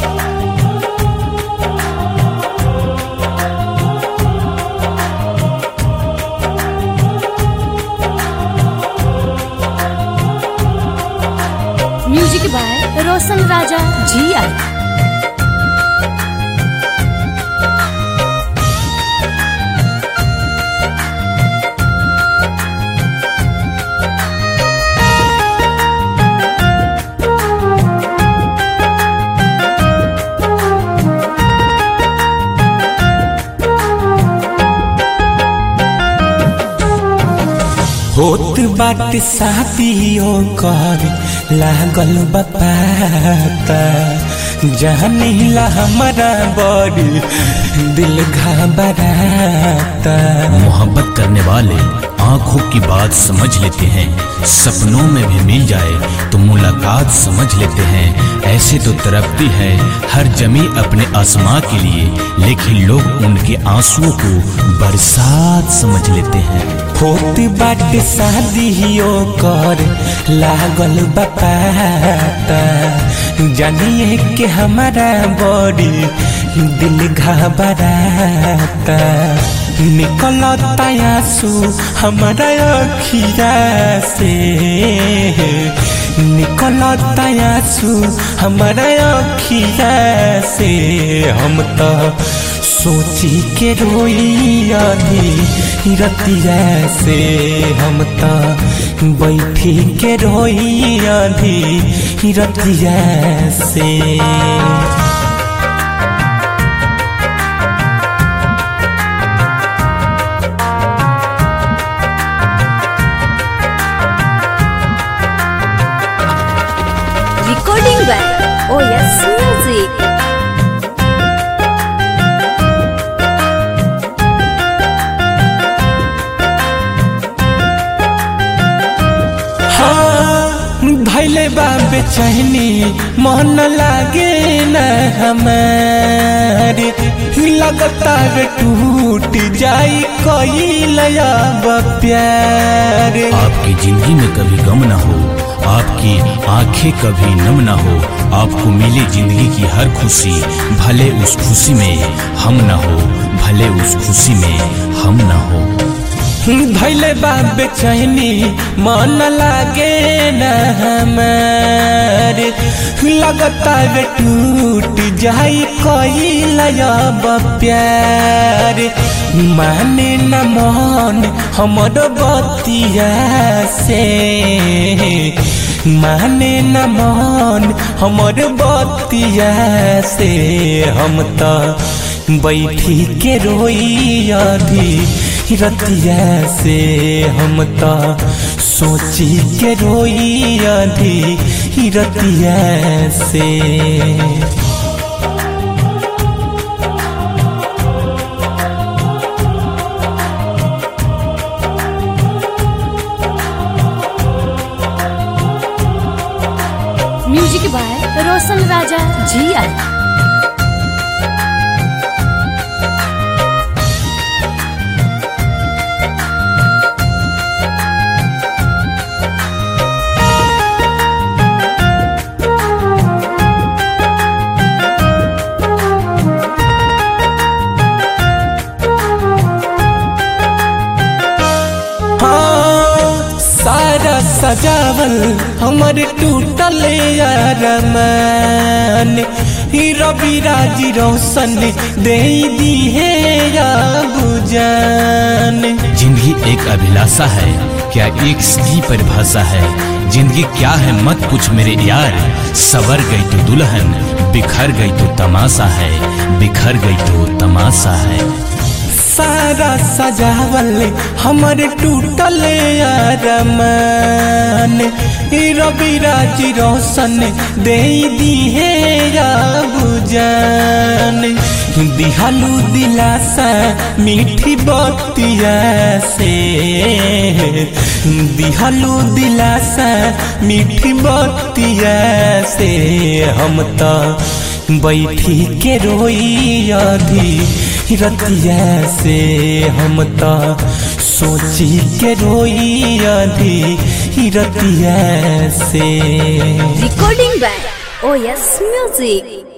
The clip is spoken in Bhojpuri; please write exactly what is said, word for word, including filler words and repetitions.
म्यूजिक बाय रोशन राजा जी आई। होत बाट शादियों कर लागल बपाता जानिला हमारा बड़ी दिल घबराता। मोहब्बत करने वाले आंखों की बात समझ लेते हैं, सपनों में भी मिल जाए तो मुलाकात समझ लेते हैं। ऐसे तो तड़पती है हर जमी अपने आसमां के लिए, लेकिन लोग उनके आंसुओं को बरसात समझ लेते हैं। होत बाट शादियों कर लागल बपाता जानिए कि हमारा बड़ी दिल घबराता। निकलता आंसू हमारा अखिया से, निकलता आंसू हमारा अखिया से। हम तो सोची के रोई आधी रतिया से, हम तो बैठी के रोई आधी रतिया से। Recording by OS music. धैले बा बेचैनी मन लागे न हमारे, लगता टूट जाई कोई लया प्यार। आपकी जिंदगी में कभी गम ना हो, आपकी आंखें कभी नम ना हो, आपको मिले जिंदगी की हर खुशी, भले उस खुशी में हम ना हो, भले उस खुशी में हम ना हो। धैले बा बेचैनी मन लागे न हमारे, लगता टूट जाई कोई लया प्यार। माने न मन हमर बतिया से, माने न मन हमर बतिया से। हम तो बैठी के रोई आधी रतिया से, हम तो सोची के रोई आधी रतिया से। म्यूजिक बाय रोशन राजा जी आई। सजावल हमर टूटल अरमान, रवि राजी रोशन दे दी है बुजान। जिंदगी एक अभिलाषा है, क्या एक की परिभाषा है। जिंदगी क्या है मत पूछ मेरे यार, सवर गई तो दुल्हन, बिखर गई तो तमाशा है, बिखर गई तो तमाशा है। सारा सजावल हमर टूटल अरमान, रवि राजी रोशन दे दी है बुजान। दिहालू दिलासा मीठी बतिया से, दिहालू दिलासा मीठी बतिया से। हम तो बैठी के रोई आधी रतिया से, हम तो सोची के रोई आधी रतिया से। Recording by OS music.